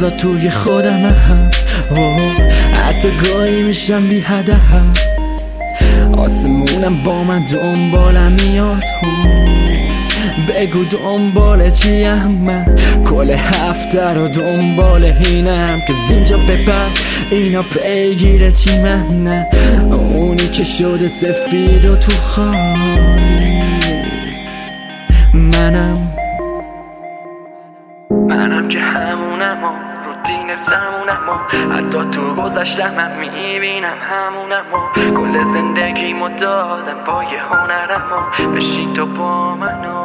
روزا توی خودم حتی گاهی میشم بی هدف، آسمونم با من دنبالم میاد. بگو دنبال چیم من؟ کل هفته رو دنبال اینم که زینجا بپر اینا پیگیر چی من؟ نه اونی که شده سفید و تو خالی. منم که همونم و روتین زمونم و حتی تو گذشتم من میبینم همونم و کل زندگیمو دادم پای هنرم و بشین تو با منو.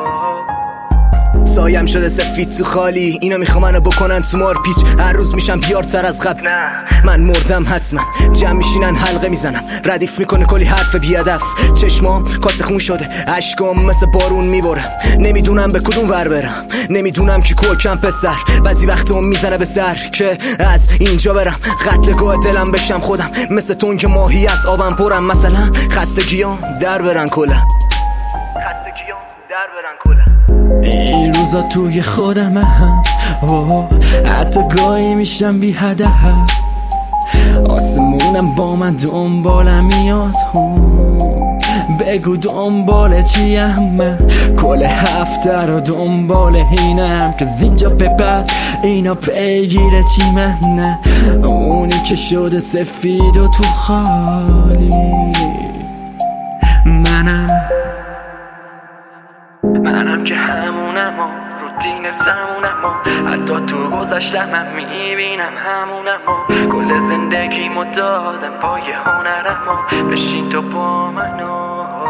سایم شده سفید تو خالی، اینا میخوا منو بکنن تو مارپیچ. هر روز میشم بیارتر از قبل، نه من مردم حتما. جمع میشینن حلقه میزنم، ردیف میکنه کلی حرف بیادف. چشمام کاسه خون شده، عشقام مثل بارون میبارم. نمیدونم به کدوم ور برم، نمیدونم کی کوکم پسر. بعضی وقتا میزنه به سر که از اینجا برم قتلگاه دلم بشم خودم. مثل تنگ ماهی از آبم پرم، مثلا خستگیام در برن کلا. این روزا توی خودم حتی گاهی میشم بی هدف، آسمونم با من دنبالم میاد. بگو دنبال چیم من؟ کل هفته رو دنبال اینم که زینجا بپر اینا پیگیر چی من؟ نه اونی که شده سفید و تو خالی. منم که همونم و روتین زمونم و حتی تو گذشتم من میبینم همونم و کل زندگیمو دادم پای هنرم و بشین تو با منو.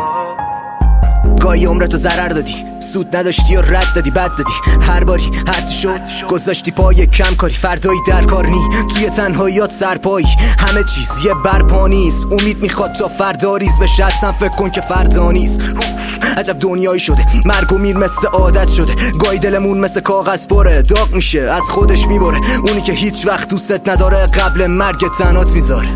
گاهی عمرتو ضرر دادی، سود نداشتی و رد دادی، بد دادی. هر باری هرچی شد گذاشتی پای کم کاری. فردایی در کار نی، توی تنهاییات سرپایی. همه چیز یه برپا نیست، امید میخواد تا فردا ریز بشه. اصلا فکر کن که فردا نیست. عجب دنیایی شده، مرگ و میر مثل عادت شده. گاهی دلمون مثل کاغذ پره، داغ میشه از خودش میباره. اونی که هیچ وقت دوست نداره قبل مرگ تنات میذاره.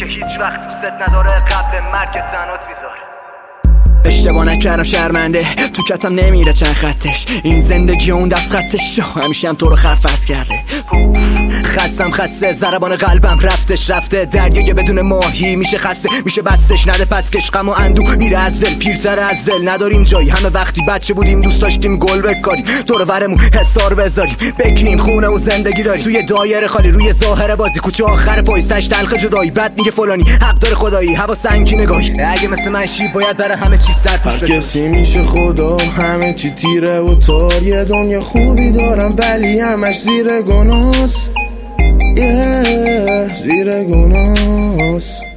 اشتباه نکردم شرمنده، تو کتم نمیره چند خطش. این زندگی اون دست خطش همیشه هم تو رو خرفرز کرده. خستم خسته، ضربان قلبم رفته. دریای بدون ماهی میشه خسته، میشه بستش نده پس کش. غم و اندو میره از دل، پیرتر از دل. نداریم جایی، همه وقتی بچه بودیم دوست داشتیم گل بکاریم. دور ورمون حسار بذاریم، بگیم خونه و زندگی داریم. توی دایره خالی روی ظاهر بازی، کوچه آخر پاییز تش تلخ جدایی. بعد میگه فلانی حق داره خدایی، هوا سنگین نگاهی. اگه مثل من شی باید برای همه چی سر پوش بذاری. کسی میشه خدا، همه چی تیره و تار. یه دنیا خوبی دارم ولی همش زیر گناست، زیر گناست.